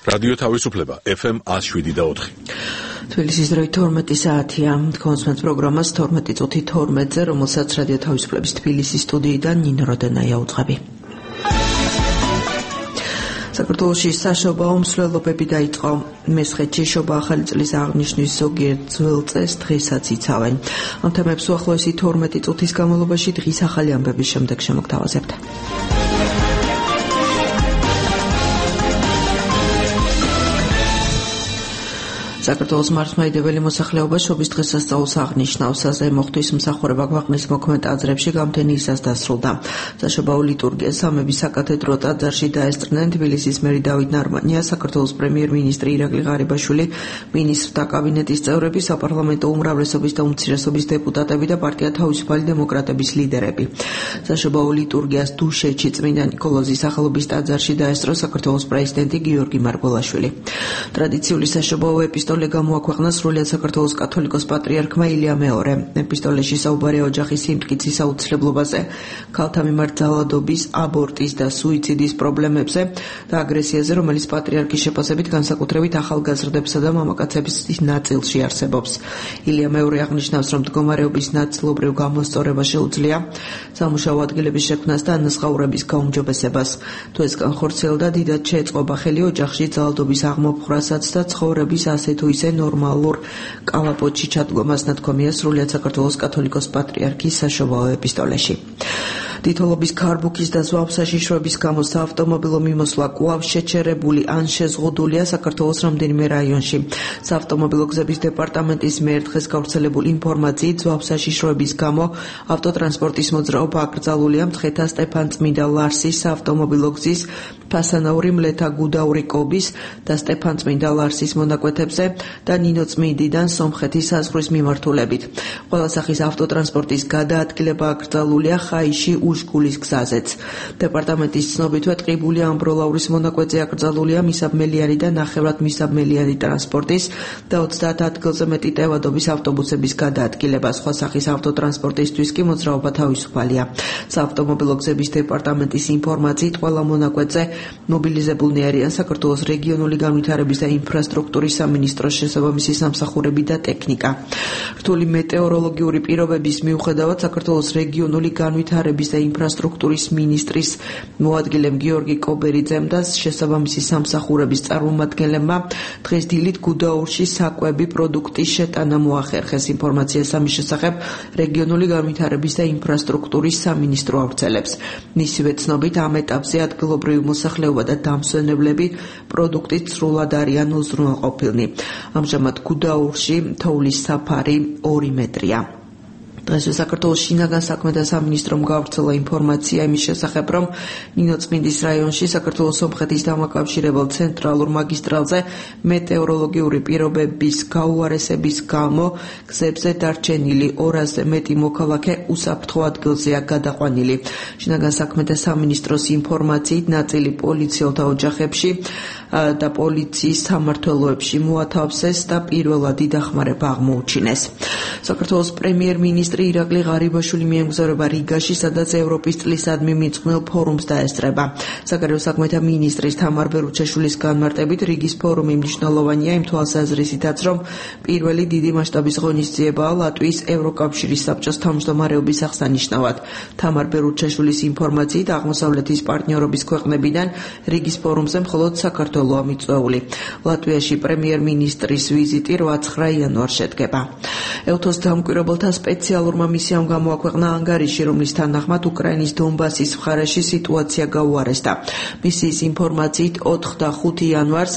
რადიო თავისუფლება FM 107.4. თბილისის დროით 12 საათია. კონსმენს პროგრამას 12 წუთი 12-ზე, რომელსაც რადიო თავისუფლების თბილისის სტუდიიდან ნინო როდენაია უძღვები. საქართველოში საშობაო მსვლელობები დაიწყო. მესხეთში შობა ახალი წლის აღნიშვნის ზოგიერთ ძველ წესს დღესაც იცავენ. ამ თემებს უახლოესი 12 წუთის განმავლობაში დღის ახალი ამბების შემდეგ შემოგთავაზებთ. საქართველოს მართლმადიდებელი მოსახლეობა შობის დღესასწაულს აღნიშნავს. ზემოხთვის მსახურება ქვეყნის მოქმედ ტაძრებში გამთენიისას დასრულდა. საშობაო ლიტურგიას სამების საკათედრო ტაძარში დაესწრნენ თბილისის მერი დავით ნარმანია, საქართველოს პრემიერ-მინისტრი ირაკლი ღარიბაშვილი, მინისტრთა კაბინეტის წევრები, საპარლამენტო უმრავლესობის და უმცირესობის დეპუტატები და პარტია თავისუფალი დემოკრატების ლიდერები. საშობაო ლიტურგიას დუშეთში წმინდა ნიკოლოზის სახელობის ტაძარში დაესწრო საქართველოს პრეზიდენტი გიორგი მარგველაშვილი. ტრადიციული საშობაო ეპისტოლე გამოაქვეყნა სრულიად საქართველოს კათოლიკოს პატრიარქმა ილია მეორე. ეპისტოლეში საუბარია ოჯახის სიმტკიცის აუცილებლობაზე, ქალთა მიმართ ძალადობის, აბორტის და სუიციდის პრობლემებზე და აგრესიაზე, რომელიც პატრიარქის შეფასებით განსაკუთრებით ახალგაზრდებსა და მამაკაცების ნაწილში არსებობს. ილია მეორე აღნიშნავს, რომ მდგომარეობის ნაწილობრივ გამოსწორება შეუძლია სამუშაო ადგილების შექმნას და ანაზღაურების გაუმჯობესებას. თუ ეს განხორციელდა, დიდად შეეწყობა ხელი ოჯახში ძალადობის აღმოფხვრასაც და ცხოვრების ასე თუ ისე ნორმალურ კალაპოტში ჩადგომას, ნათქვამია სრულიად საქართველოს კათოლიკოს პატრიარქის საშობაო ეპისტოლეში. თითოლობის ქარბუქის და ზვავ საშიშროების გამო საავტომობილო მიმოსვლა კვლავ შეჩერებული ან შეზღუდულია საქართველოს რამდენიმე რაიონში. საავტომობილო გზების დეპარტამენტის მიერ დღეს გავრცელებული ინფორმაციით, ზვავ საშიშროების გამო ავტოტრანსპორტის მოძრაობა აკრძალულია მცხეთა სტეფანწმინდა ლარსის საავტომობილო გზის ფასანაური მლეთა გუდაური კობის და სტეფანწმინდა ლარსის მონაკვეთებზე და ნინოწმინდიდან სომხეთის საზღვრის მიმართულებით. ყველა სახის ავტოტრანსპორტის გადაადგილება აკრძალულია ხაიში უშგულის გზაზეც. დეპარტამენტის ცნობითვე ტყიბული ამბროლაურის მონაკვეთზე აკრძალულია მისაბმელიანი და ნახევრად მისაბმელიანი ტრანსპორტის და 30 ადგილზე მეტი ტევადობის ავტობუსების გადაადგილება. სხვა სახის ავტოტრანსპორტისთვის კი მოძრაობა თავისუფალია. საავტომობილო გზების დეპარტამენტის ინფორმაციით, ყველა მონაკვეთზე მობილიზებულნი არიან საქართველოს რეგიონული განვითარების და ინფრასტრუქტურის სამინისტროს შესაბამისი სამსახურები და ტექნიკა. რთული მეტეოროლოგიური პირობების მიუხედავად, საქართველოს რეგიონული განვითარების და ინფრასტრუქტურის მინისტრის მოადგილემ გიორგი კობერიძემ და შესაბამისი სამსახურების წარმომადგენლებმა დღეს დილით გუდაურში საკვები პროდუქტის შეტანა მოახერხეს. ინფორმაციას ამის შესახებ რეგიონული განვითარების და ინფრასტრუქტურის სამინისტრო ავრცელებს. მისივე ცნობით, ამ ეტაპზე ადგილობრივი მოსახლეობა და დამსვენებლები პროდუქტით სრულად არიან უზრუნველყოფილნი. ამჟამად გუდაურში თოვლის საფარი 2 მეტრია. დღესვე საქართველოს შინაგან საქმეთა სამინისტრომ გავრცელა ინფორმაცია იმის შესახებ, რომ ნინოწმინდის რაიონში საქართველოს სომხეთის დამაკავშირებელ ცენტრალურ მაგისტრალზე მეტეოროლოგიური პირობების გაუარესების გამო გზებზე დარჩენილი 200-ზე მეტი მოქალაქე უსაფრთხო ადგილზეა გადაყვანილი. შინაგან საქმეთა სამინისტროს ინფორმაციით, ნაწილი პოლიციელთა ოჯახებში და პოლიციის სამმართველოებში მოათავსეს და პირველადი დახმარება აღმოუჩინეს. საქართველოს პრემიერ-მინისტრი ირაკლი ღარიბაშვილი მიემგზავრება რიგაში, სადაც ევროპის წლისადმი მიძღვნილ ფორუმს დაესწრება. საგარეო საქმეთა მინისტრის თამარ ბერუჩაშვილის განმარტებით, რიგის ფორუმი მნიშვნელოვანია იმ თვალსაზრისითაც, რომ პირველი დიდი მასშტაბის ღონისძიებაა ლატვიის ევროკავშირის საბჭოს თავმჯდომარეობის აღსანიშნავად. თამარ ბერუჩაშვილის ინფორმაციით, აღმოსავლეთის პარტნიორობის ქვეყნებიდან რიგის ფორუმზე მხოლოდ საქართველოა მიწვეული. ლატვიაში პრემიერ-მინისტრის ვიზიტი 8-9 იანვარს შედგება. ელთოს დამკვირვებელთა სპეციალურმა მისიამ გამოაქვეყნა ანგარიში, რომლის თანახმად უკრაინის დონბასის მხარეში სიტუაცია გაუარესდა. მისიის ინფორმაციით, 4 და 5 იანვარს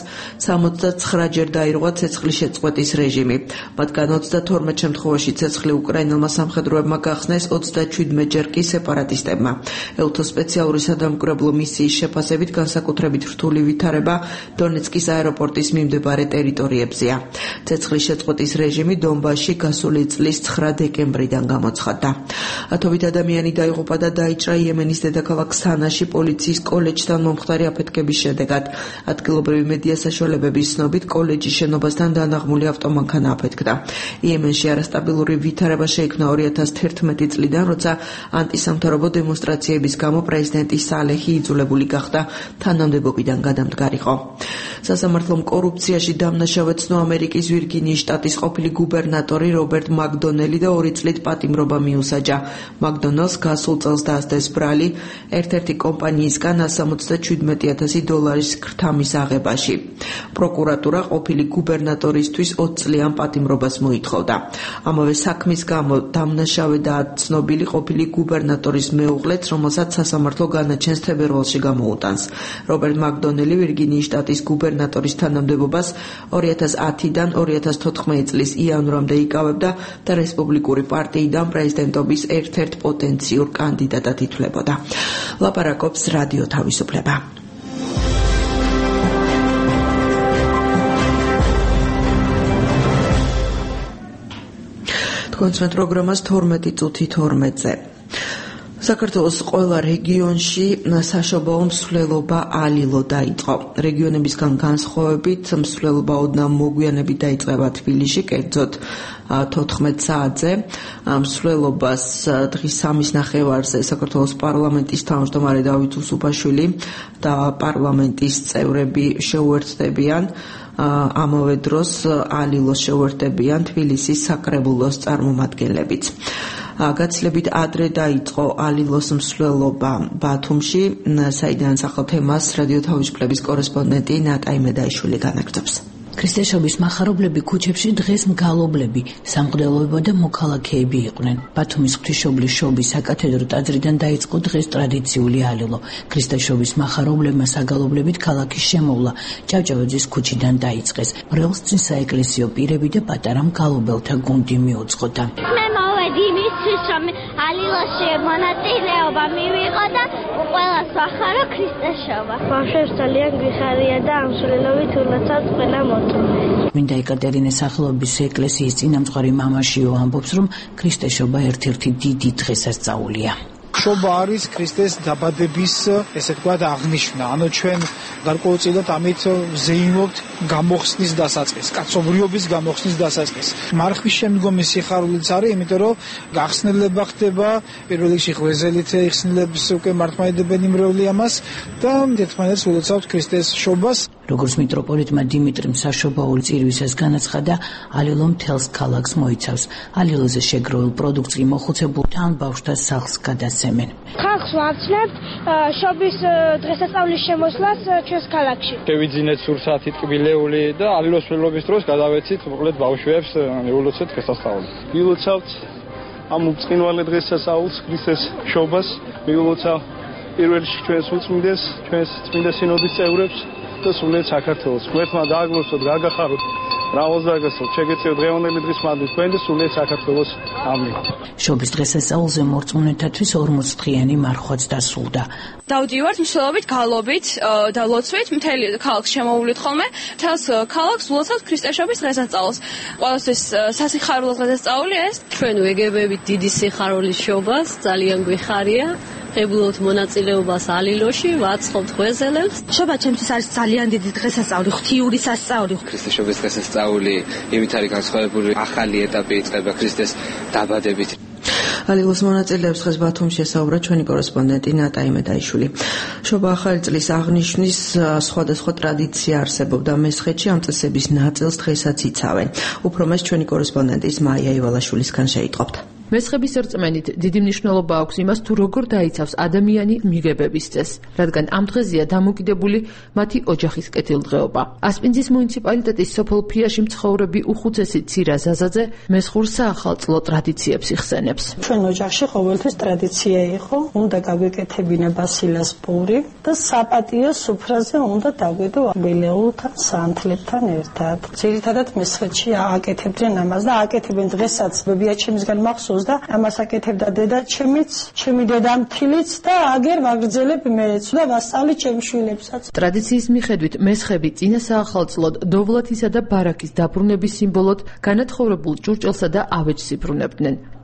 69 ჯერ დაირღვა ცეცხლის შეწყვეტის რეჟიმი. მათგან 32 შემთხვევაში ცეცხლი უკრაინელმა სამხედროებმა გახსნეს, 37 ჯერ კი სეპარატისტებმა. ელთოს სპეციალური სადამკვირვებლო მისიის შეფასებით განსაკუთრებით რთული ვითარება დონეცკის აეროპორტის მიმდებარე ტერიტორიებზეა. ცეცხლის შეწყვეტის რეჟიმი დონბასში გასული წლის 9 დეკემბრიდან გამოცხადდა. ათობით ადამიანი დაიღუპა და დაიჭრა იემენის დედაქალაქ სანაში პოლიციის კოლეჯთან მომხდარი აფეთქების შედეგად. ადგილობრივი მედია საშუალებების ცნობით, კოლეჯის შენობასთან დანაღმული ავტომანქანა აფეთქდა. იემენში არასტაბილური ვითარება შეიქმნა 2011 წლიდან, როცა ანტისამთავრობო დემონსტრაციების გამო პრეზიდენტი სალეჰი იძულებული გახდა თანამდებობიდან გადამდგარიყო. სასამართლომ კორუფციაში დამნაშავედ ცნო ამერიკის ვირგინიის შტატის ყოფილი გუბერნატორი რობერტ მაკდონელი და 2 წლით პატიმრობა მიუსაჯა. მაკდონელს გასულ წელს დაასდეს ბრალი ერთ-ერთი კომპანიისგან $177,000 ქრთამის აღებაში. პროკურატურა ყოფილი გუბერნატორისთვის 20 წლიან პატიმრობას მოითხოვდა. ამავე საქმის გამო დამნაშავედაა ცნობილი ყოფილი გუბერნატორის მეუღლეც, რომელსაც სასამართლო განაჩენს თებერვალში გამოუტანს. რობერტ მაკდონელი ვირგინიის შტატის გუბერნატორის თანამდებობას 2010-დან 2014 წლის იანვრამდე იკავებდა და რესპუბლიკური პარტიიდან პრეზიდენტობის ერთ-ერთ პოტენციურ კანდიდატად ითვლებოდა. ლაპარაკობს რადიო თავისუფლება. კონცერტ პროგრამას 12 წუთი 12-ზე. საქართველოს ყველა რეგიონში საშობაო მსვლელობა ალილო დაიწყო. რეგიონებისგან განსხვავებით მსვლელობა ოდნავ მოგვიანებით დაიწყება თბილისში, კერძოდ 14 საათზე. მსვლელობას დღის 3:30-ზე საქართველოს პარლამენტის თავმჯდომარე დავით უსუფაშვილი და პარლამენტის წევრები შეუერთდებიან. ამავე დროს ალილოს შეუერთდებიან თბილისის საკრებულოს წარმომადგენლებიც. გაცილებით ადრე დაიწყო ალილოს მსვლელობა ბათუმში, საიდან სახელთ თემას რადიო თავისუფლების კორესპონდენტი ნატაი მედაიშვილი განაგრძობს. ქრისტესობის მახარებლები ქუჩებში დღეს მგალობლები, სამღვდელოება და მოქალაქეები იყვნენ. ბათუმის ღვთისმშობლის შობის საკათედრო ტაძრიდან დაიწყო დღეს ტრადიციული ალილო. ქრისტესობის მახარებლებმა საგალობლებით ქალაქის შემოვლა ჭავჭავაძის ქუჩიდან დაიწყეს. მრევლს წინ საეკლესიო პირები და პატარა მგალობელთა გუნდი მიუძღოდა. იმისთვის რომ ალილოში მონაწილეობა მივიღო და ყველას ვახარო ქრისტესობა. ბავშვებს ძალიან გვიხარია და ამ სულელობით ულოცავთ ყველა მოწმე. მინდა ეკატერინეს სახელობის ეკლესიის წინამძღვარი მამაშიო ამბობს, რომ ქრისტესობა ერთ-ერთი დიდი დღესასწაულია. შობა არის ქრისტეს დაბადების, ესე ვთქვათ, აღნიშვნა. ანუ ჩვენ გარკვეულწილად ამით ვზეიმობთ გამოხსნის დასაწყისს, კაცობრიობის გამოხსნის დასაწყისს. მარხვის შემდგომი სიხარულიც არის, იმიტომ რომ გახსნილება ხდება, პირველ რიგში ღვეზელით იხსნილებს უკვე მართლმადიდებელი მრევლი ამას და ერთმანეთს ულოცავთ ქრისტეს შობას. როგორც მიტროპოლიტმა დიმიტრიმ საშობაური წირვისას განაცხადა, ალილო მთელს ქალაქს მოიცავს. ალილოზე შეგროვილ პროდუქტს კი მოხუცებულ თან ბავშვთა სახლს გადასცემენ. ხალხს ვამცნობთ შობის დღესასწაულის შემოსვლას ჩვენს ქალაქში. შევიძინეთ სულ საათი ტკბილეული და ალილოს მსვლელობის დროს გადავეცით მოკლედ ბავშვებს ულოცეთ დღესასწაული. ვილოცავთ ამ ბრწყინვალე დღესასწაულს, ქრისტეს შობას, მიულოცავ პირველ რიგში ჩვენს უწმინდეს, ჩვენს წმინდა სინოდის წევრებს და სულეთ საქართველოს. გვერდმა დააგლოცოთ, გაგახაროთ, მრავალზარგასო, შეგეწიოთ დღევანდელი დღის მადლი თქვენ და სულეთ საქართველოს. ამინ. შობის დღესასწაულზე მორწმუნეთათვის 40 დღიანი მარხვაც დასრულდა. დავდივართ მსვლელობით, გალობით და ლოცვით, მთელი ქალაქს შემოვლით ხოლმე, მთელს ქალაქს ულოცავთ ქრისტესობის დღესასწაულს. ყველასთვის სასიხარულო დღესასწაული ეს. ჩვენ ვეგებებით დიდი სიხარულის შობას, ძალიან გვიხარია. ღებულობთ მონაწილეობას ალილოში, ვაცხობთ ღვეზელებს. შობა ჩემთვის არის ძალიან დიდი დღესასწაული, ღვთიური სასწაული. ქრისტესობის დღესასწაული იმით არის განსხვავებული, ახალი ეტაპი იწყება ქრისტეს დაბადებით. ალილოს მონაწილეებს დღეს ბათუმში ესაუბრა ჩვენი კორესპონდენტი ნატაი მედაიშვილი. შობა ახალი წლის აღნიშვნის სხვადასხვა ტრადიცია არსებობდა მესხეთში, ამ წესების ნაწილს დღესაც იცავენ. უფრო მას ჩვენი კორესპონდენტის მაია ივალაშვილისგან შეიტყობთ. მესხების რწმენით დიდი მნიშვნელობა აქვს იმას, თუ როგორ დაიცავს ადამიანი მიღებების წესს, რადგან ამ დღეზეა დამოკიდებული მათი ოჯახის კეთილდღეობა. ასპინძის მუნიციპალიტეტის სოფელ ფიაში მცხოვრები უხუცესი ცირა ზაზაძე მესხურ საახალწლო ტრადიციებს იხსენებს. ჩვენ ოჯახში ყოველთვის ტრადიცია იყო, უნდა გაგვეკეთებინა ბასილას პური და საპატიო სუფრაზე უნდა დაგვედო ბელეულთან, სანთლებთან ერთად. ძირითადად მესხეთში აკეთებდნენ ამას და აკეთებენ დღესაც. ბებიაჩემისგან მახსოვს და ამას აკეთებდა დედა ჩემიც, ჩემი დედამთილიც და აგერ ვაგრძელებ მეც და ვასწავლი ჩემ შვილებსაც. ტრადიციის მიხედვით მესხები წინა საახალწლოდ დოვლათისა და ბარაკის დაბრუნების სიმბოლოდ განათხოვრებულ ჭურჭელსა და ავეჯს იბრუნებდნენ.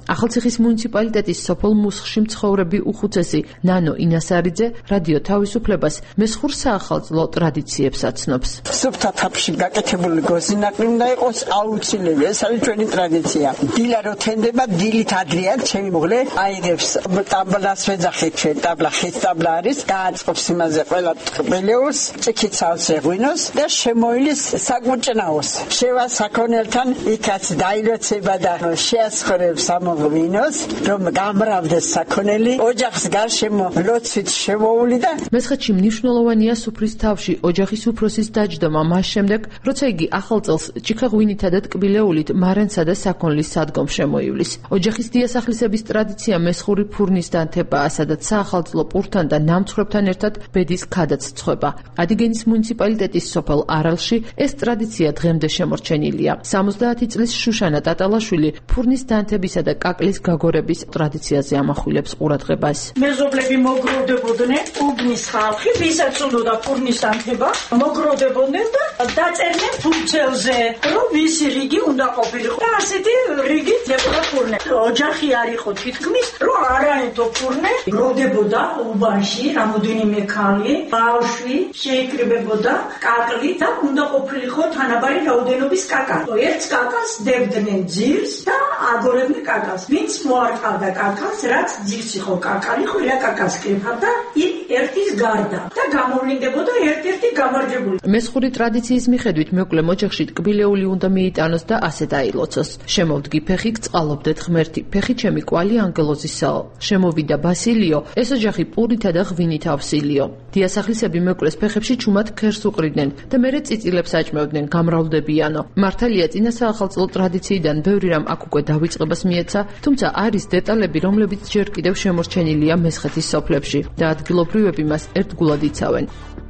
ახალციხის მუნიციპალიტეტის სოფელ მუსხში მცხოვრები უხუცესი ნანო ინასარიძე რადიო თავისუფლებას მესხურ საახალწლო ტრადიციებს აცნობს. სუფთა თაფში გაკეთებული გოზინაკლი უნდა იყოს აუცილებელი. ეს არის ჩვენი ტრადიცია. დილა რო თენდება, დილით ადრიან ჩემი მოვლე აიღებს ტაბლას ვეძახით ჩვენ, ტაბლა ხის ტაბლა არის, გააწყობს იმაზე ყველა ტყბილეულს, წიქიცავს ეღვინოს და შემოილის საკმოჭნაოს. შევა საქონელთან იქაც დაილოცება და შეასხორებს ამოღვინოს, რომ გამრავდეს საქონელი, ოჯახს გარშემო ლოცვით შემოული და მესხეთში მნიშვნელოვანია სუფრის თავში ოჯახის უფროსის დაჯდომა მას შემდეგ, როცა იგი ახალ წელს ჭიქაღვინითა და ტკბილეულით მარენსა და საქონლის სადგომს შემოივლის. ოჯახის დიასახლისების ტრადიცია მესხური ფურნის დანთებაა, სადაც საახალწლო პურთან და ნამცხრებთან ერთად ბედის ქადაც ცხება. ადიგენის მუნიციპალიტეტის სოფელ არალში ეს ტრადიცია დღემდე შემორჩენილია. 70 წლის შუშანა ტატალაშვილი ფურნის დანთებისა და კაკლის გაგორების ტრადიციაზე ამახვილებს ყურადღებას. მეზობლები მოგროვდებოდნენ, უბნის ხალხი, ვისაც უნდა ფურნის დანთება, მოგროვდებოდნენ და დაწერდნენ ფურცელზე, რომ ვისი რიგი უნდა ყოფილიყო. და ასეთი რიგით დებოდა ფურნე. ოჯახი არ იყო თითქმის, რომ არაერთო ფურნე გროვდებოდა უბანში, რამოდენიმე ქალი, ბავშვი შეიკრიბებოდა კაკლი და უნდა ყოფილიყო თანაბარი რაოდენობის კაკა. ერთ კაკას დებდნენ ძირს და აგორებდნენ კაკას. ვინც მოარტყავდა კაკას, რაც ძირს იყო კაკალი, ყველა კაკას კრიფავდა იმ ერთის გარდა და გამოვლინდებოდა ერთ-ერთი გამარჯვებული. მესხური ტრადიციის მიხედვით მეუკლე ოჯახში ტკბილეული უნდა მიიტანოს და ასე დაილოცოს. შემოვდგი ფეხი, წყალობდეთ ღმერთი, ფეხი ჩემი კვალი ანგელოზისაო. შემოვიდა ბასილიო, ეს ოჯახი პურითა და ღვინით ავსილიო. დიასახლისები მეუკლეს ფეხებში ჩუმად ქერს უყრიდნენ და მერე წიწილებს აჭმევდნენ, გამრავლდებიანო. მართალია წინა საახალწლო ტრადიციიდან ბევრი რამ აქ უკვე დავიწყებას მიეცა, თუმცა არის დეტალები, რომლებიც ჯერ კიდევ შემორჩენილია მესხეთის სოფლებში და ადგილობრივები მას ერთგულად იცავენ.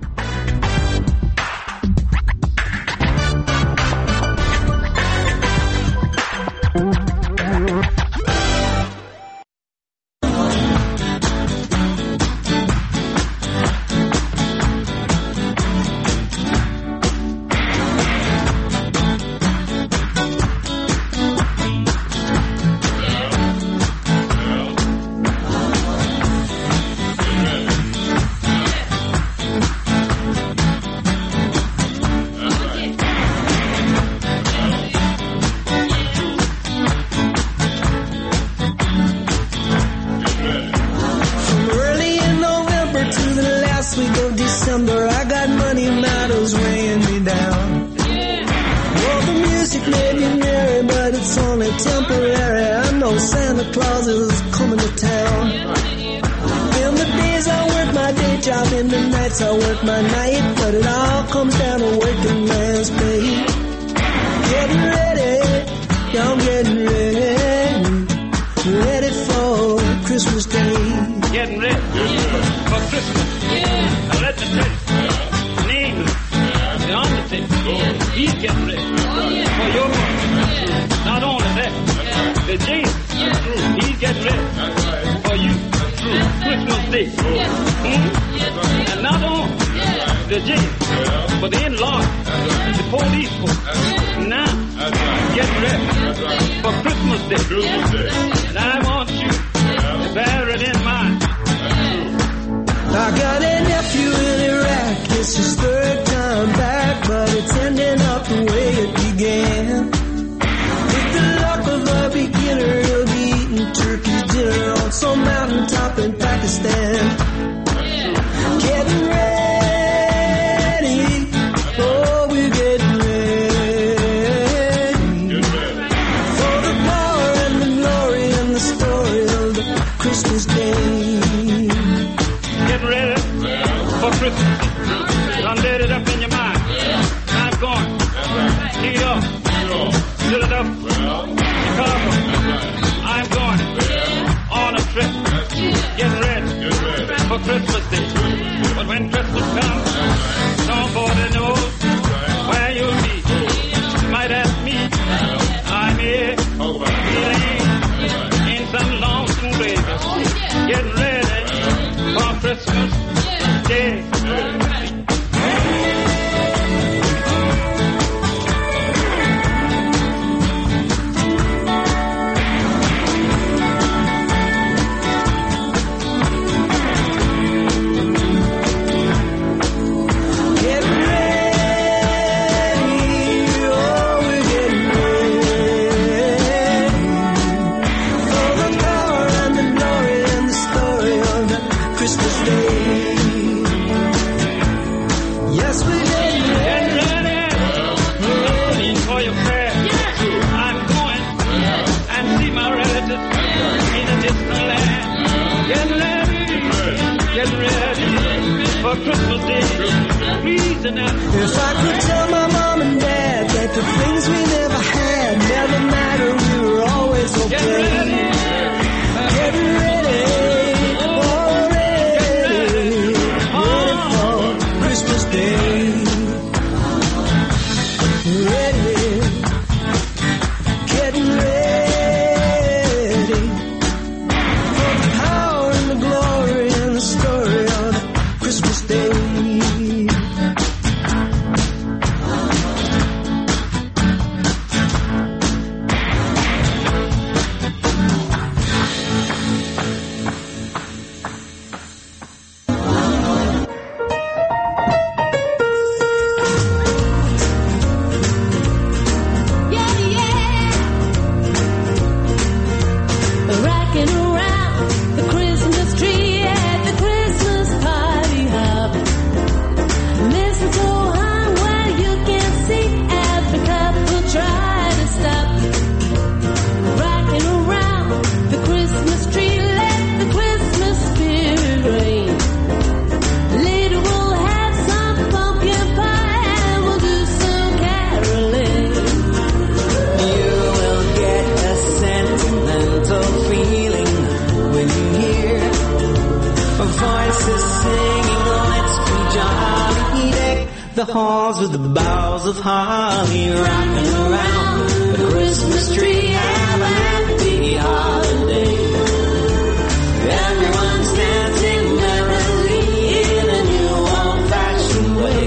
Christmas Day. But when Christmas comes, nobody knows where you'll be. You might ask me, I'm here, in some lonesome place, getting ready for Christmas Day. enough. If I could tell my mom and dad that the things we never had never matter, we were always okay. Get ready, already, ready for Christmas Day. Ready, getting ready for the power and the glory and the story of Christmas Day. Rocking around the Christmas tree at the Christmas party hop. Mistletoe hung where you can see every couple try to stop. Rocking around the Christmas tree, let the Christmas spirit reign. Later we'll have some pumpkin pie and we'll do some caroling. You will get a sentimental feeling when you hear voices singing, let's be jolly, deck the halls with the boughs of holly, rocking around the Christmas tree, have a happy holiday. Everyone's dancing merrily in a new old-fashioned way.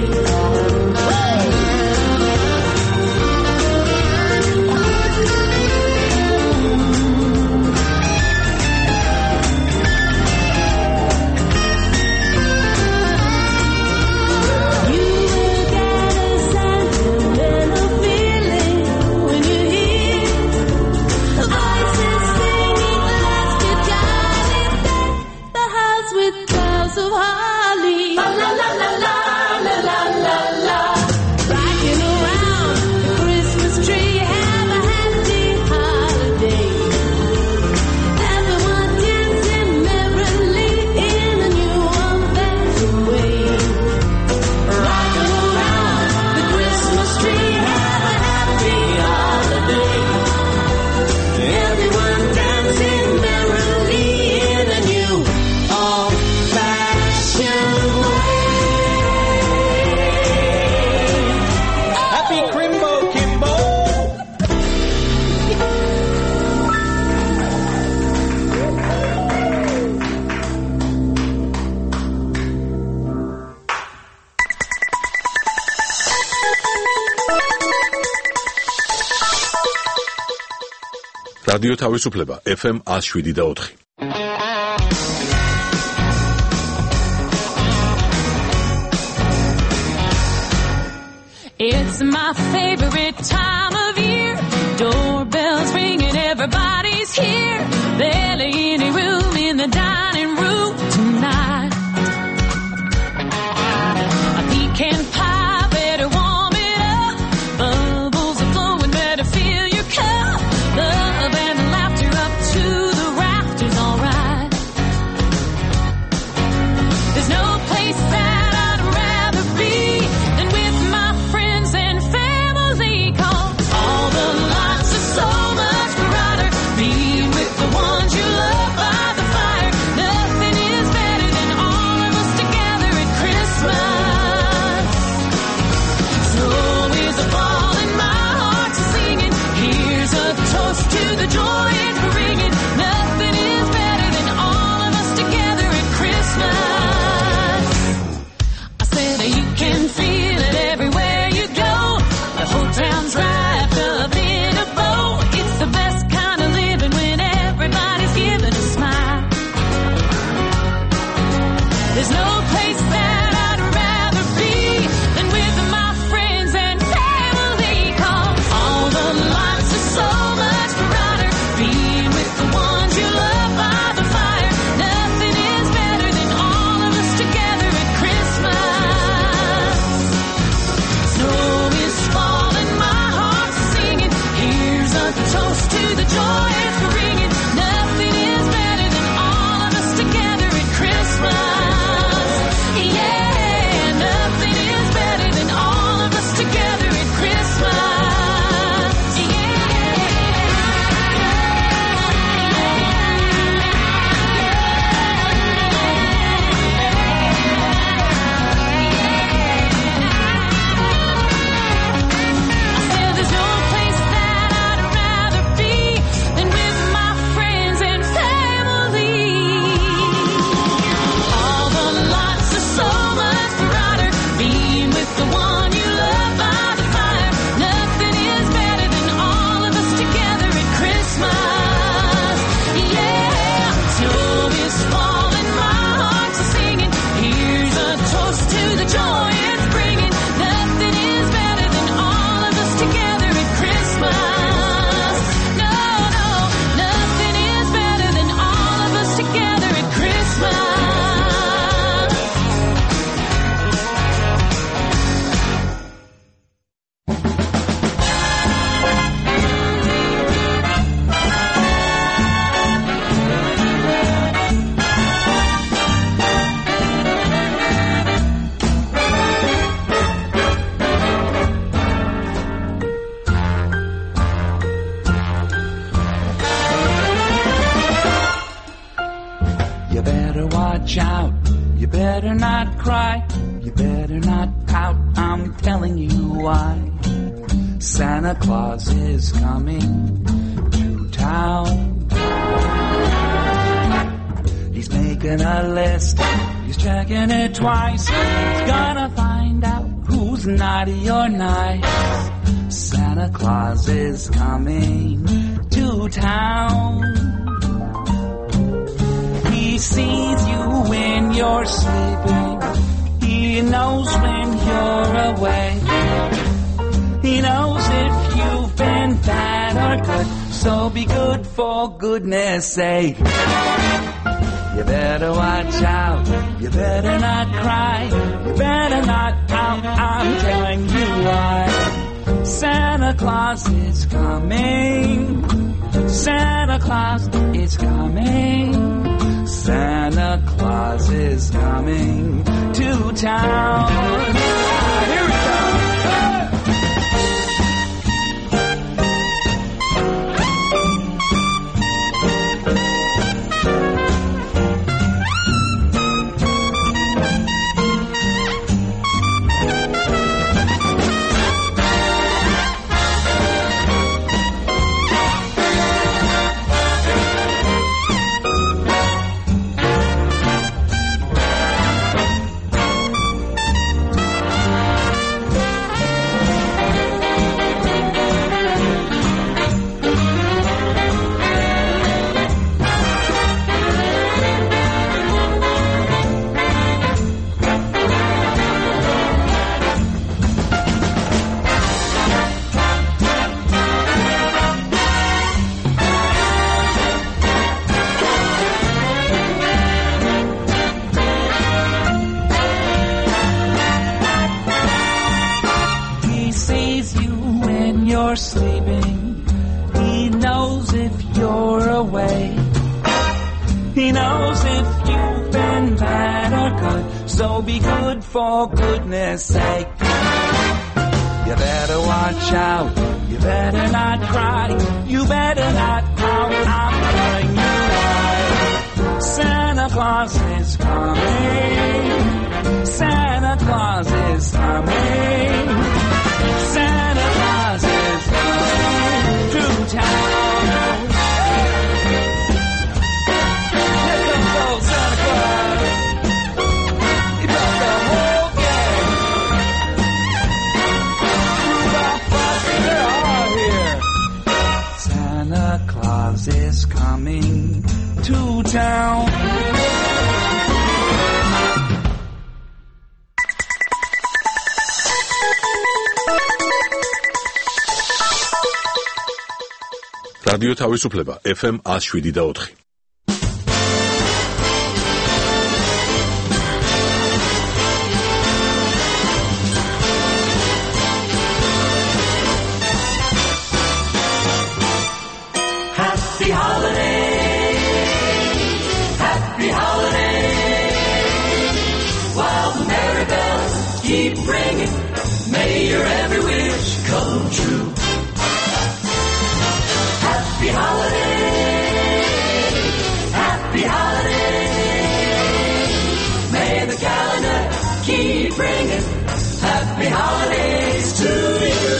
You will get a sentimental feeling when you hear voices singing, let's get jolly, deck the house with boughs of holly. La la la la la la la la la. Rocking around the Christmas tree, have a happy holiday. Everyone dancing merrily in a new old-fashioned way. Rocking around the Christmas tree, have a happy holiday. Everyone dancing merrily in a new old-fashioned way. Happy Crimbo Kimbo! რადიო თავისუფლება FM 107.4. It's my favorite time of year. Doorbells ringing, everybody's here. Barely any room in the dining room tonight. A pecan pie, better warm it up. Bubbles are flowing, better fill your cup. Love and laughter up to the rafters, alright. There's no place that I'd rather be than with my friends and family, 'cause all the lights are so much brighter. Being with the ones you love by the fire. You better watch out. You better not cry. You better not pout. I'm telling you why. Santa Claus is coming to town. He's making a list. He's checking it twice. He's gonna find out who's naughty or nice. Santa Claus is coming to town. He sees you when you're sleeping. He knows when you're awake. He knows if you've been bad or good. So be good for goodness sake. You better watch out. You better not cry. You better not pout. I'm telling you why. Santa Claus is coming. Santa Claus is coming. Santa Claus is coming to town. Here we go. You're sleeping. He knows if you're awake. He knows if you've been bad or good. So be good for goodness sake. You better watch out. You better not cry. You better not pout. I'm telling you why. Santa Claus is coming. Santa Claus is coming. Santa Claus is coming to town. Here comes old Santa Claus. He brought the whole gang. Rudolph, Frosty, they're all here. Santa Claus is coming to town. რადიო თავისუფლება FM 107.4. Happy holiday, happy holiday. While the merry bells keep ringing, may your every wish come true. Happy holiday, happy holiday. May the calendar keep ringing. Happy holidays to you.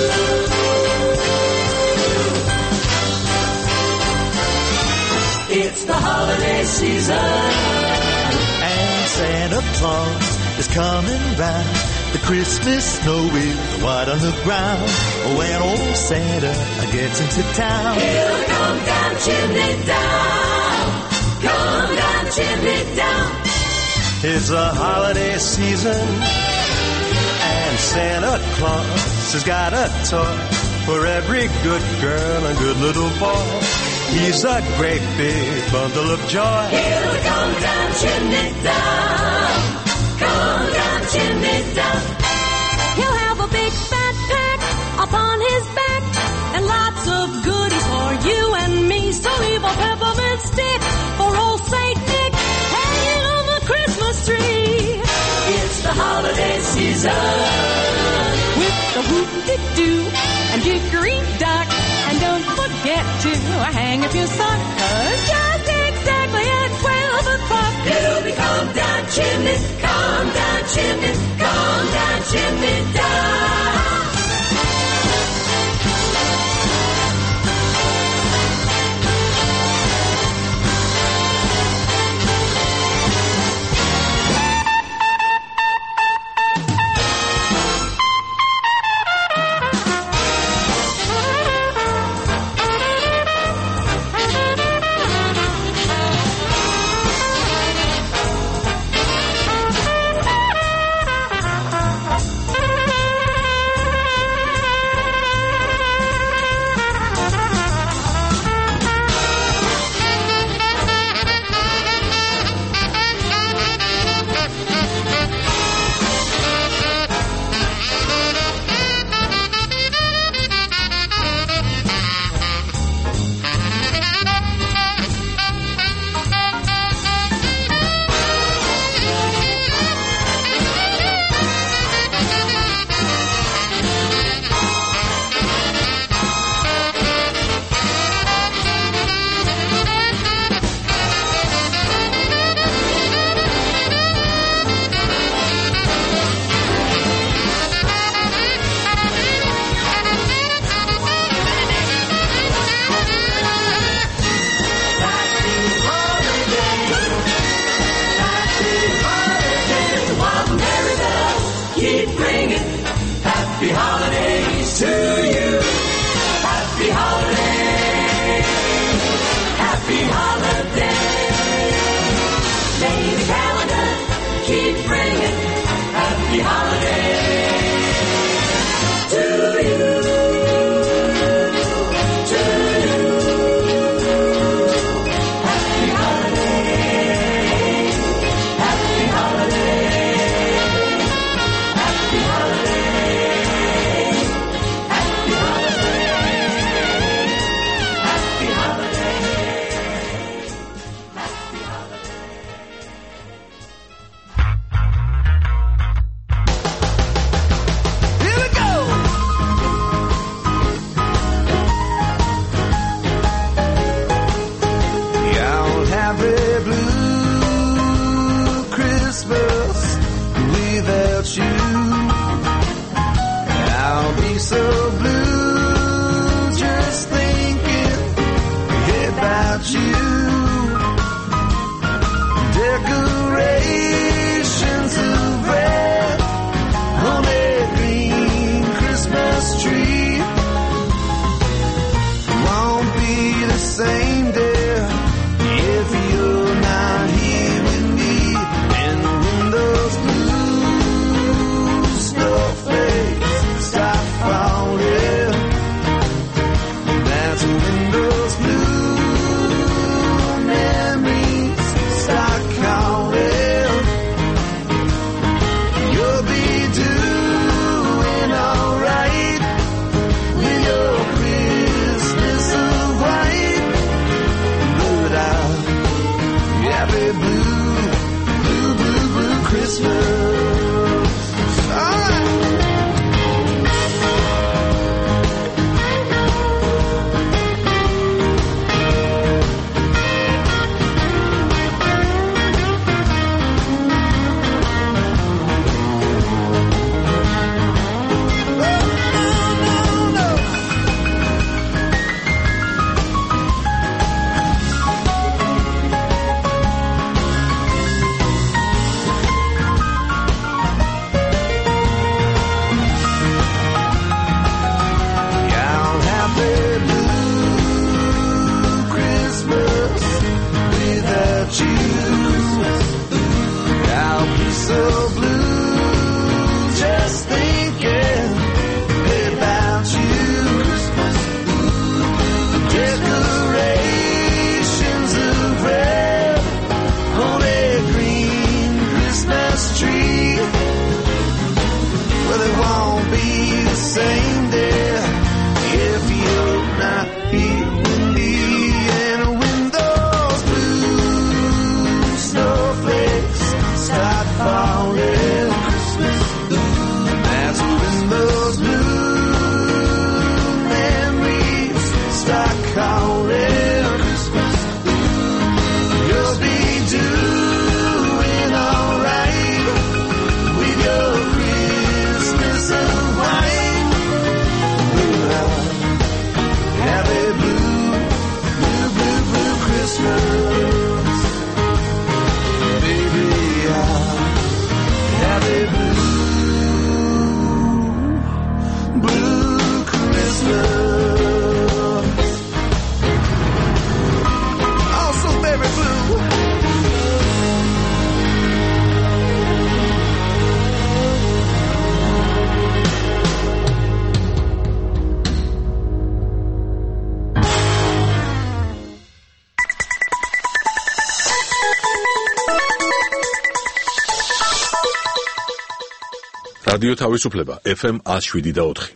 It's the holiday season, and Santa Claus is coming round. The Christmas snow is white on the ground. When old Santa gets into town, he'll come down chimney down, come down chimney down. It's the holiday season, and Santa Claus has got a toy for every good girl and good little boy. He's a great big bundle of joy. He'll come down chimney down, come down chimney down. He'll have a big fat pack upon his back and lots of goodies for you and me. So leave a peppermint stick for old Saint Nick hanging on the Christmas tree. It's the holiday season with the whoop-de-doo and dickory-dock. And don't forget to hang up your sock, 'cause just exactly at 12 o'clock you. I'll be so blue just thinking about you. Decorations of red on a green Christmas tree. Well, it won't be the same day if you're not here with me. And when those blue snowflakes start falling, that's when those blue memories start calling. You'll be doing alright with your Christmas unwind. Have a blue, blue, blue, blue Christmas. Baby, have a blue, blue Christmas. Also very blue. რადიო თავისუფლება FM 107.4.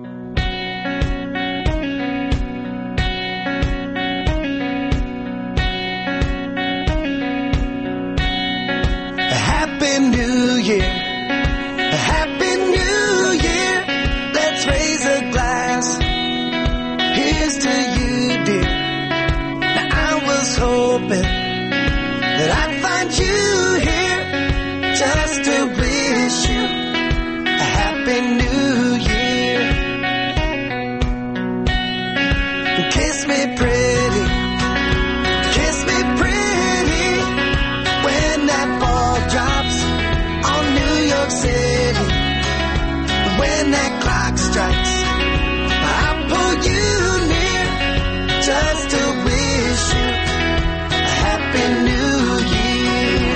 Happy New Year. Happy New Year. Let's raise a glass. Here's to you, dear. Now I was hoping that I'd find you here just to wish you a Happy New Year. Kiss me pretty. Kiss me pretty. When that ball drops on New York City. When that clock strikes, I'll pull you near just to wish you a Happy New Year.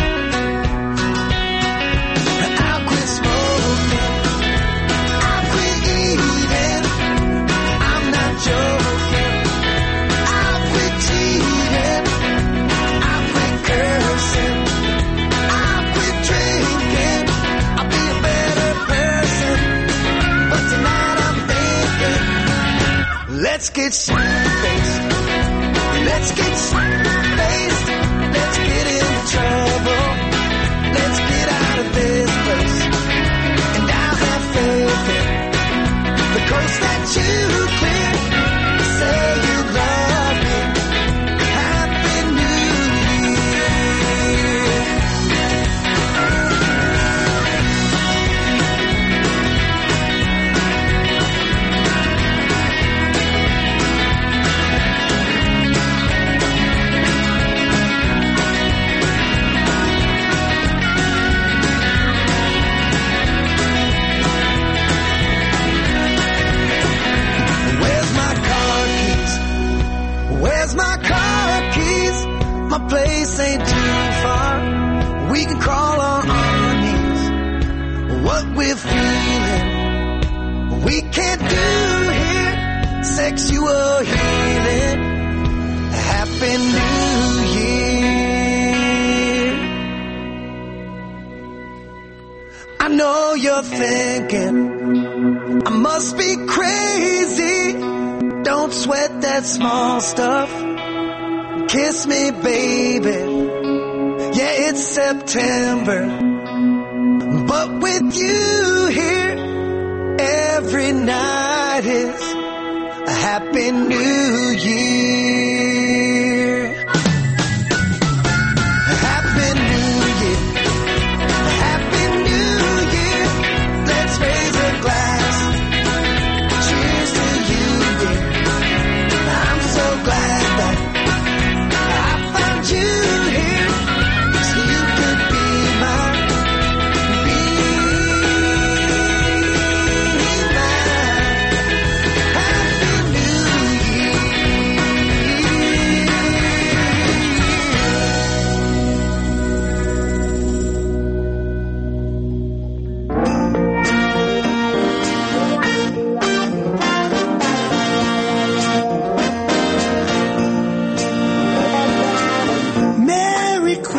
I'll quit smoking, I'll quit eating, I'm not joking. I'll quit cheating, I'll quit cursing, I'll quit drinking, I'll be a better person. But tonight I'm thinking, let's get sweet-faced, let's get sweet-faced, let's get into trouble, let's get out of this place. And I'll have faith in the coast that you clear. Say you love me. Happy New Year. Where's my car keys? Where's my car keys? My place ain't too far. We can crawl on our knees. What we're feeling, we can't do here. Sexual healing. Happy New Year. I know you're thinking I must be crazy. Don't sweat that small stuff. Kiss me, baby. Yeah, it's September, but with you here, every night is a Happy New Year. Happy New Year. Happy New Year. Let's raise a glass. Cheers to you, dear. I'm so glad that I found you here, so you could be mine. Be mine. Happy New Year.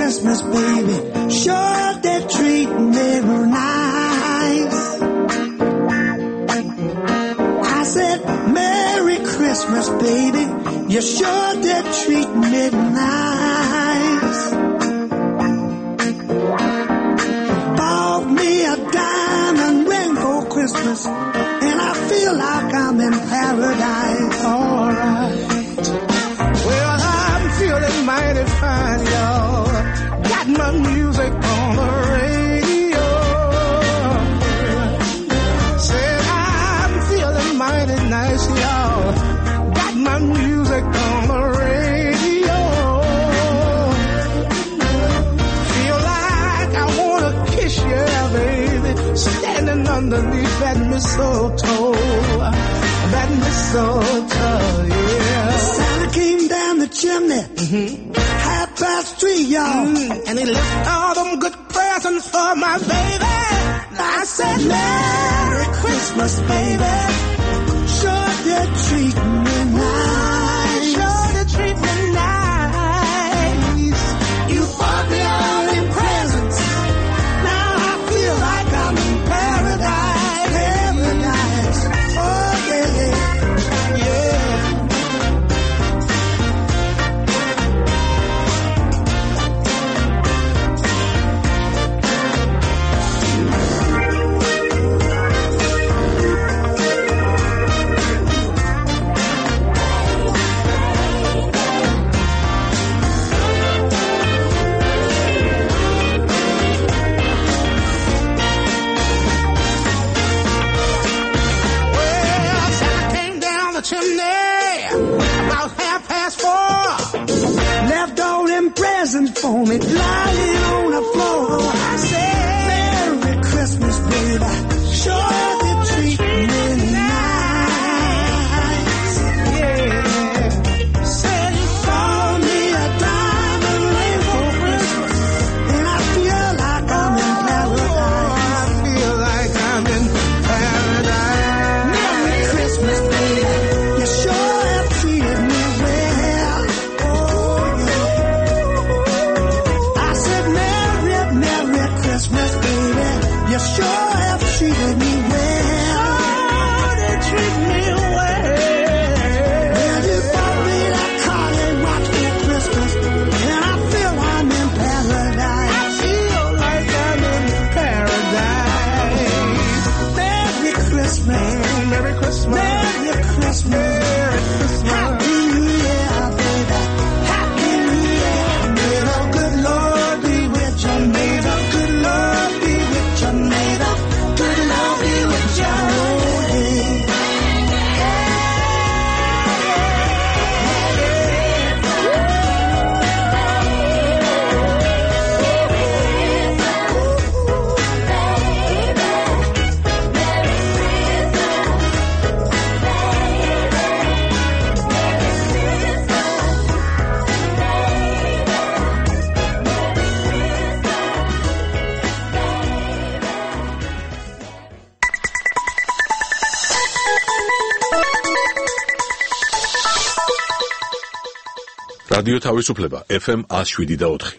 Christmas, baby. Sure, they're treating me nice. I said, Merry Christmas, baby. You sure they're treating me nice. Bought me a diamond ring for Christmas, and I feel like I'm in paradise. All right. Well, I'm feeling mighty fine, y'all. Got my music on the radio. Said I'm feeling mighty nice, y'all. Got my music on the radio. Feel like I wanna kiss you, baby, standing underneath that mistletoe. That mistletoe, yeah. Santa came down the chimney, 3:30, y'all. And he left all them good presents for my baby. I said, Merry Christmas, baby. Sure they're treating me nice. Sure they're treating me nice. You bought me all them presents. Now I feel like I'm in paradise. Paradise. Oh, yeah, yeah. Chimney, about 4:30. Left all them presents for me, lying on the floor. I said, Merry Christmas, baby. Sure they treat me nice. Yeah. Said he bought me a diamond ring for Christmas, and I feel like I'm in paradise. I feel like I'm in paradise. Merry Christmas, baby. You sure have treated me well. Oh, yeah. I said, Merry Christmas, baby. You sure have treated me well. Oh, they treat me well. Well, you bought me that car and watch for Christmas, and I feel I'm in paradise. I feel like I'm in paradise. Merry Christmas. Merry Christmas. Merry Christmas. Happy New Year, baby. Happy New Year. May the good Lord be with you. May the good Lord be with you. May the good Lord be with you. რადიო თავისუფლება FM 107.4.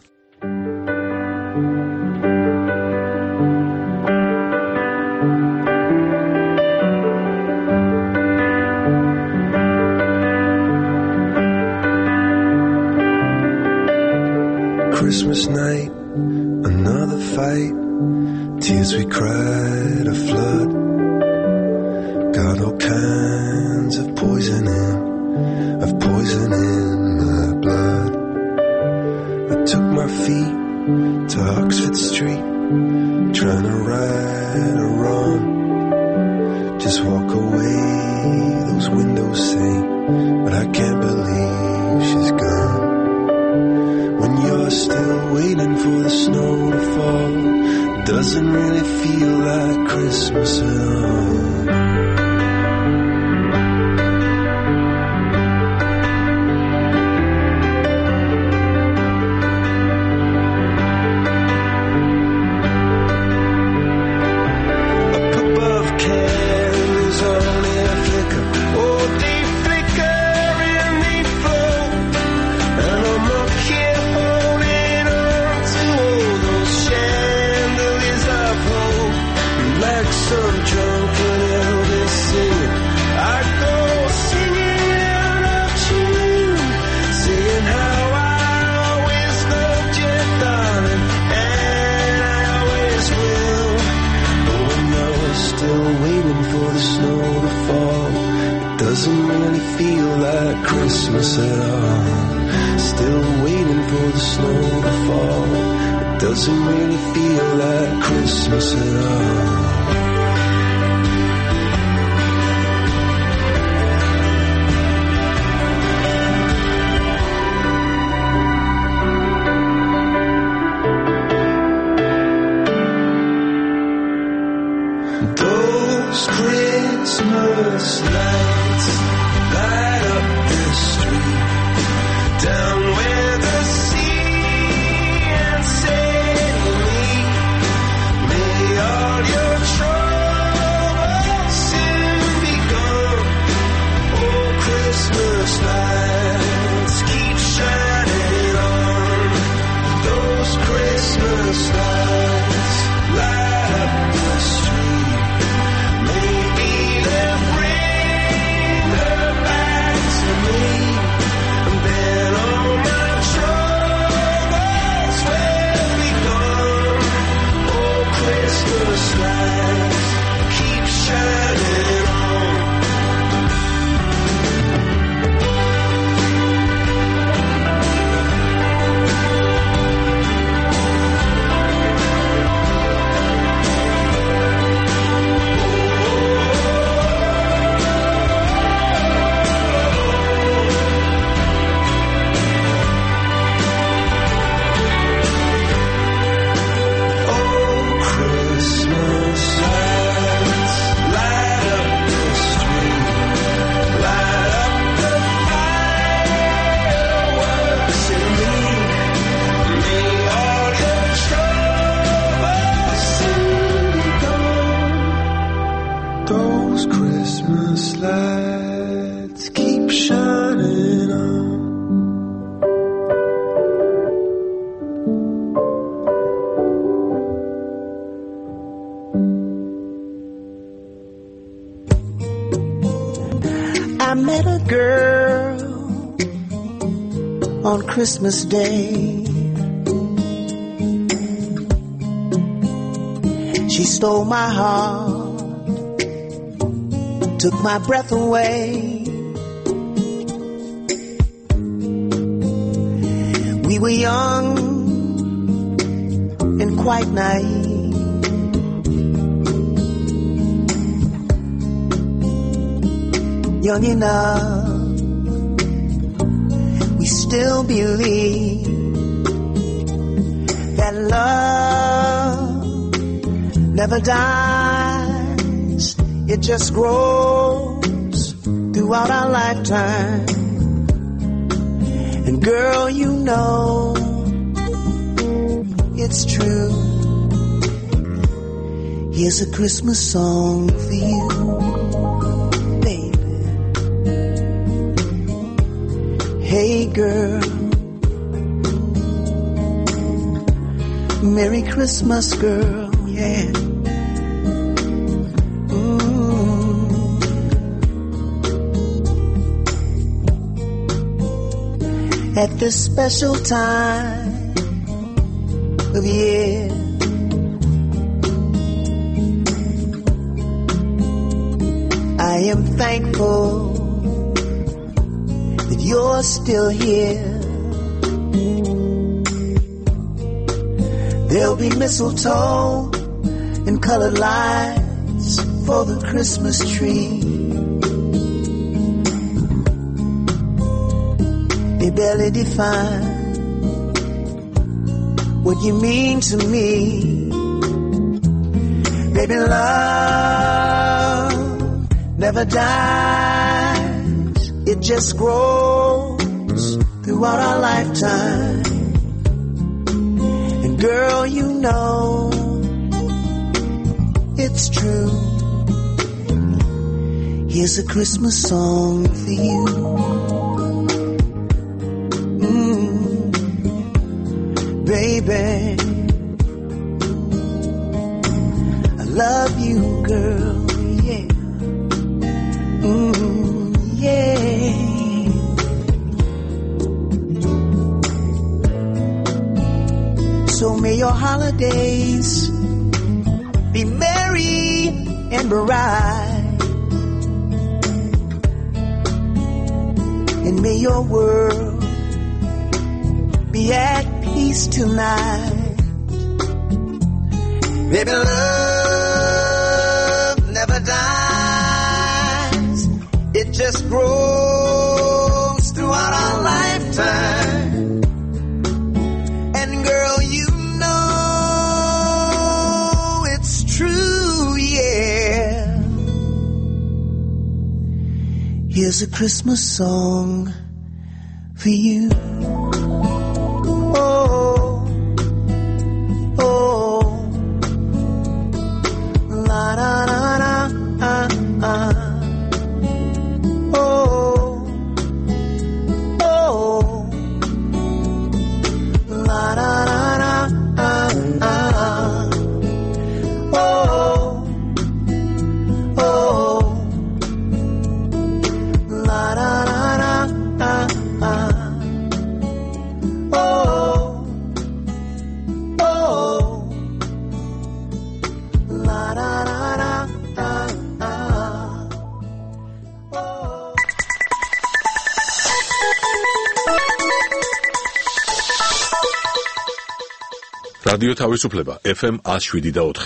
Christmas night, another fight, tears we cried a flood. Got all kinds of poison in my blood. I took my feet to Oxford Street, trying to right a wrong. Just walk away, those windows say, but I can't believe she's gone. When you're still waiting for the snow to fall, it doesn't really feel like Christmas at all. feel like Christmas at all. Still waiting for the snow to fall. It doesn't really feel like Christmas at all. Those Christmas lights light up the street down where the sea and sailing meet. May all your troubles soon be gone. Oh, Christmas lights keep shining on. Those Christmas lights light up the street. Maybe they'll bring her back to me, and then all my troubles will be gone. Oh, Christmas lights keep shining on. Christmas lights light up the street, light up the fireworks in me. May all your troubles soon be gone. Those Christmas lights keep shining on. I met a girl on Christmas Day. She stole my heart, took my breath away. We were young and quite naive. Young enough, we still believe that love never dies. It just grows throughout our lifetime. And girl, you know it's true. Here's a Christmas song for you. Hey girl, Merry Christmas girl, yeah. At this special time of year, I am thankful you're still here. There'll be mistletoe and colored lights for the Christmas tree. They barely define what you mean to me. Baby, love never dies. It just grows throughout our lifetime. And girl, you know it's true. Here's a Christmas song for you. Baby, I love you, girl, yeah. Yeah. So may your holidays be merry and bright. and may your world be at peace tonight. Baby, love never dies. It just grows throughout our lifetime. And girl, you know it's true, yeah. Here's a Christmas song for you. რადიო თავისუფლება FM 107.4.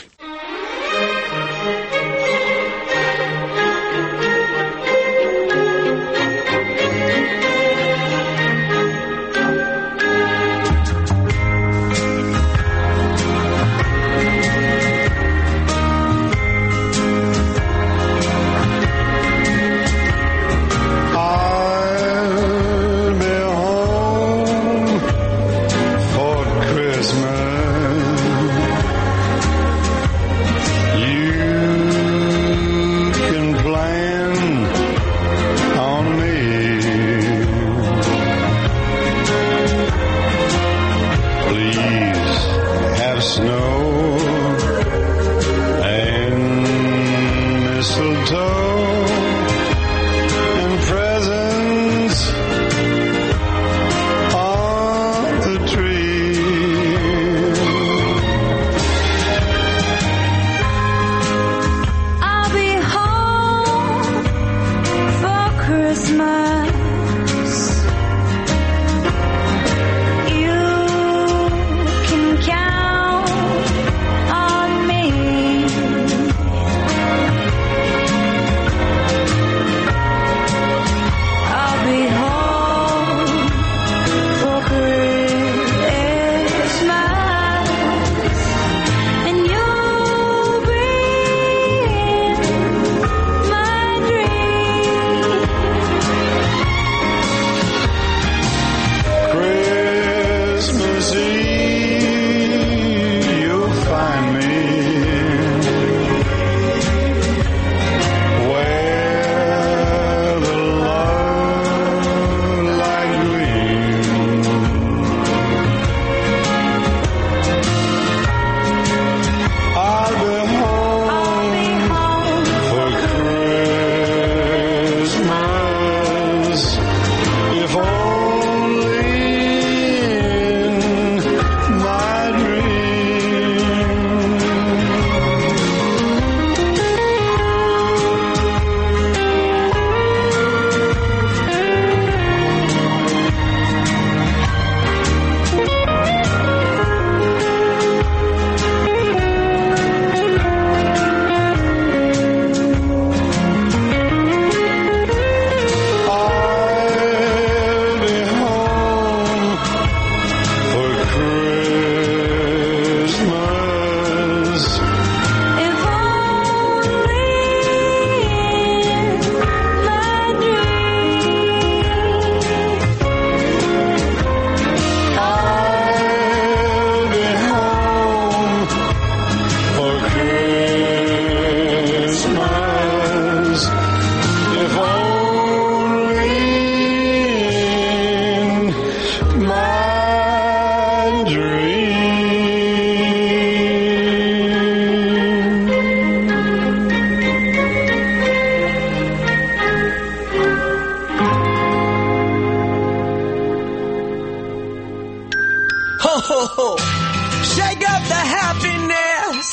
Shake up the happiness.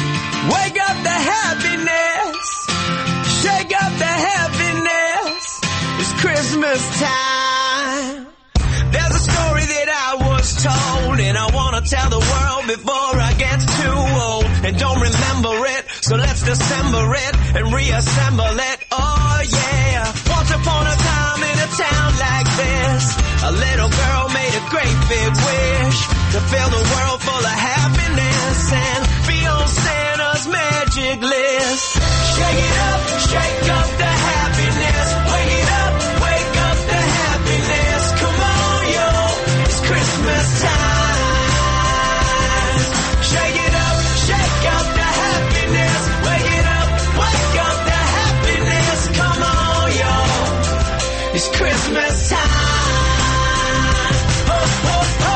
Wake up the happiness. Shake up the happiness. It's Christmas time. There's a story that I was told, and I wanna tell the world before I get too old and don't remember it. So let's dissemble it and reassemble it. Oh yeah. Once upon a time in a town like this, a little girl made a great big wish to fill the world full of happiness and be on Santa's magic list. Shake up the happiness. Wake it up, wake up the happiness. Come on, yo, it's Christmas time. Shake it up the happiness. Wake it up, wake up the happiness. Come on, yo, it's Christmas time. Ho, ho, ho.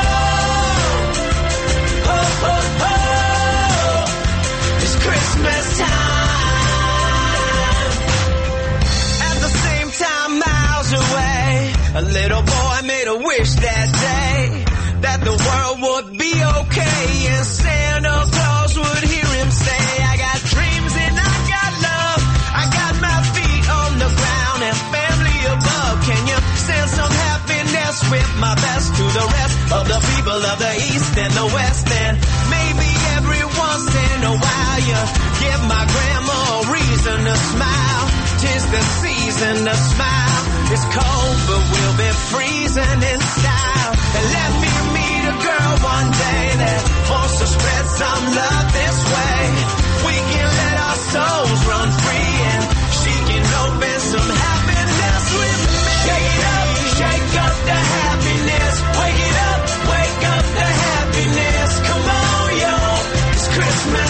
Ho, ho, ho. It's Christmas time. A little boy made a wish that day that the world would be okay and Santa Claus would hear him say, I got dreams and I got love, I got my feet on the ground and family above. Can you send some happiness with my best to the rest of the people of the East and the West? And maybe every once in a while you give my grandma a reason to smile. 'Tis the season to smile. It's cold, but we'll be freezing in style. And let me meet a girl one day that wants to spread some love this way. We can let our souls run free and she can open some happiness with me. Shake up the happiness. Wake it up, wake up the happiness. Come on, yo, it's Christmas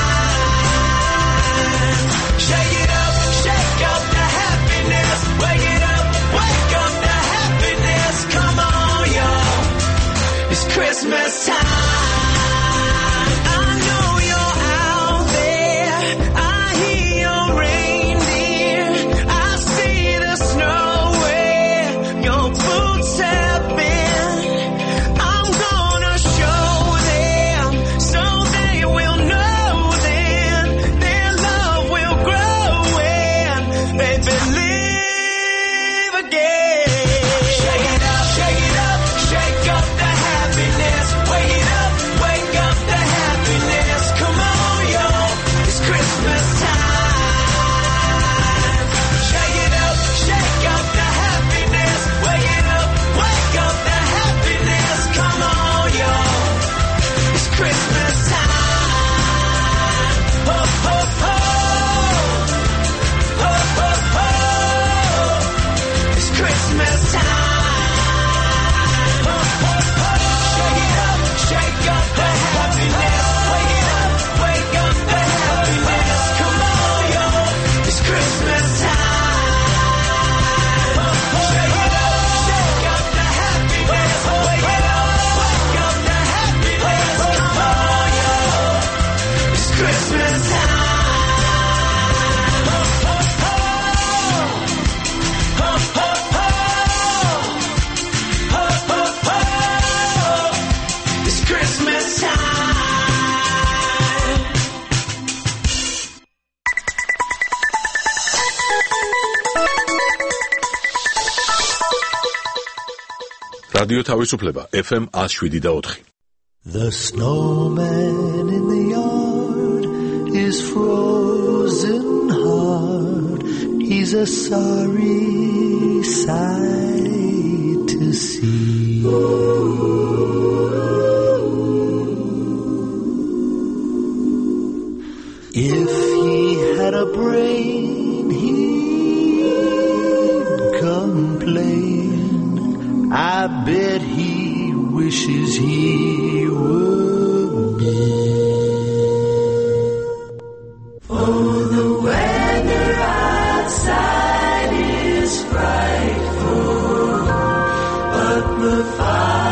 time. Shake it up the happiness. Wake it up, wake up the happiness. Come on, yo, it's Christmas time. I know you're out there. I hear your reindeer. I see the snow where your boots have been. I'm gonna show them so they will know then their love will grow when they believe again. Shake it up, shake up the happiness. Wake it up, wake up the happiness. Come on, yo, it's Christmas time. Shake up the happiness. Wake it up, wake up the happiness. Come on, yo, it's Christmas time. Ho, ho, ho. Ho, ho, ho. It's Christmas time. Ho, ho, ho. Shake up the happiness. Wake it up, wake up the happiness. Come on, yo, it's Christmas time. Ho, ho, shake up the happiness. Wake it up, wake up the happiness. Come on, yo, it's Christmas time. Ho, ho, ho. Ho, ho, ho. Ho, ho, ho. It's Christmas time. რადიო თავისუფლება FM 107.4. The snowman in the yard is frozen hard. He's a sorry sight to see. If he had a brain, he'd complain. I bet he wishes he would be. Oh, the weather outside is frightful, but the fire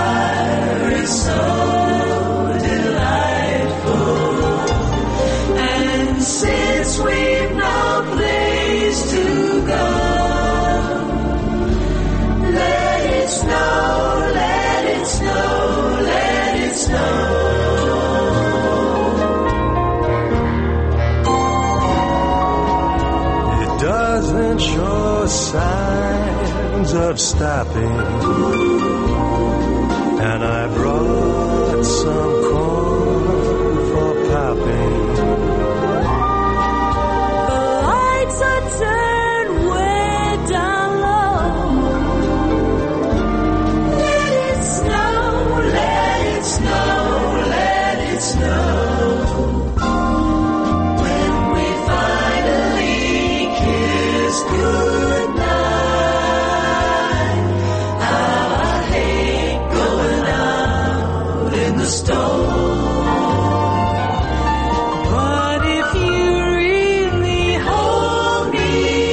the stone. But if you really hold me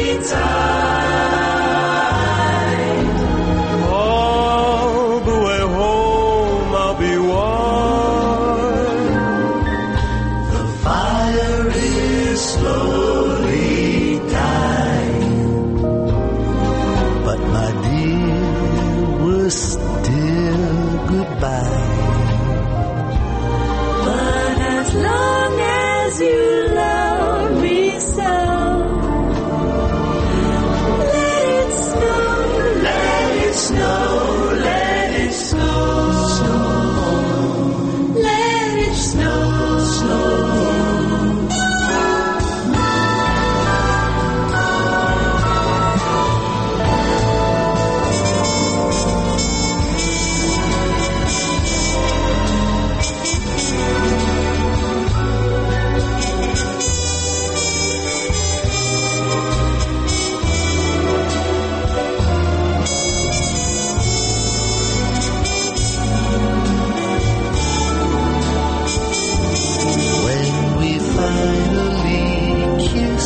tight, all the way home I'll be warm. the fire is slowly dying. But my dear, we're still goodbye. But as long as you love me so, let it snow, let it snow, let it snow, let it snow, snow. When we finally kiss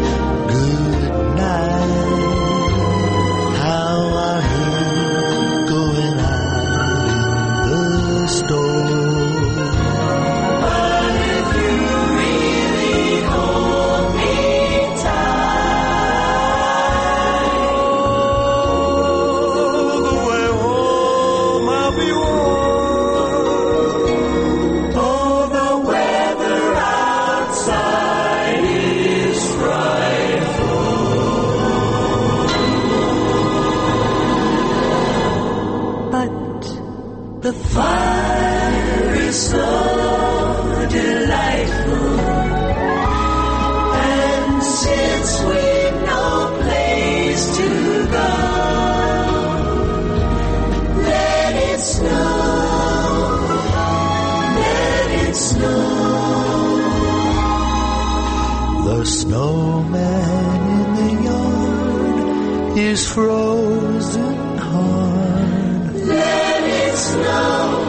goodnight, how I hate going out in the storm. But if you really hold me tight, All the way home I'll be warm. oh, the weather outside is frightful, but the fire is so delightful, and since we've no place to go, let it snow, let it snow. The snowman in the yard is frozen hard. Let it snow,